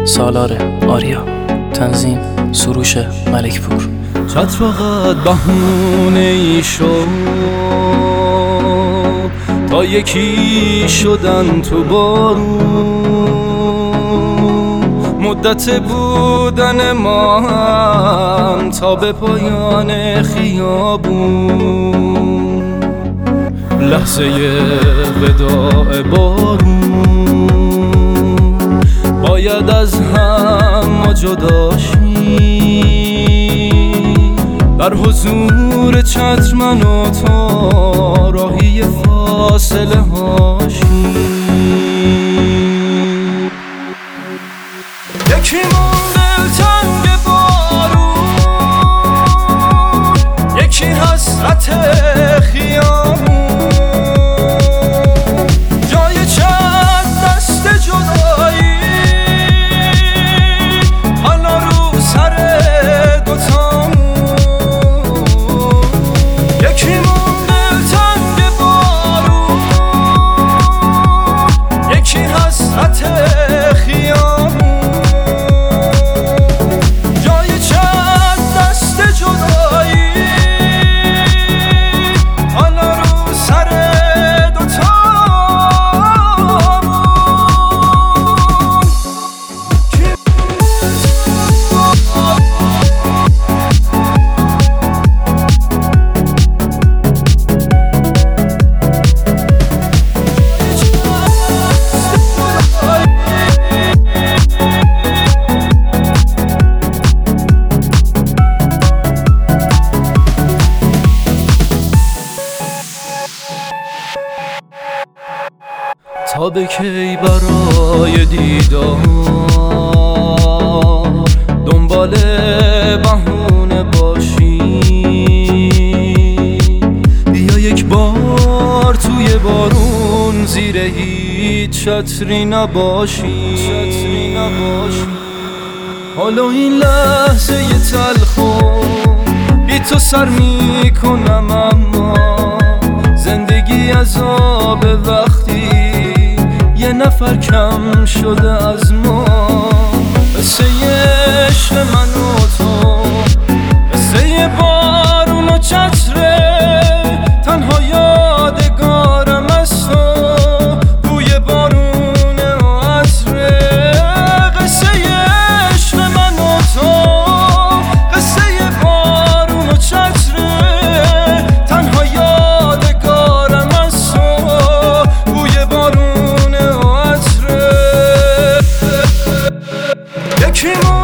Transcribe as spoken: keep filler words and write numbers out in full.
سالار آریا. تنظیم سروش ملکپور. چت فقط بهونه ای شد تا یکی شدن تو بارون، مدت بودن ما هم تا به پایان خیابون، لحظه وداع بارون، باید از هم ما جدا شیم، در حضور چتر من و تو راهی فاصله هاشیم. یکی مونده تنگ بارون، یکی حسرت خیابون، جای چند دست جدایی حالا رو سر دوتامون. یکی مونده تنگ بارون، یکی حسرت خیابون، جای چند دست جدایی حالا رو سر دوتامون. تا به کی برای دیدار دنبال بهونه باشی؟ بیا یک بار توی بارون زیر هیچ چتری نباشی. حالا این لحظه ی تلخو بی تو سر میکنم، اما زندگی عذاب وقتی یه نفر کم شده از ما. قصه عشق من و تو، قصه بارون و چتره، تنها یادگارم از تو بوی بارونه و عطره. قصه عشق من و تو، قصه بارون و چتره، تنها یادگارم از تو بوی بارون. یکی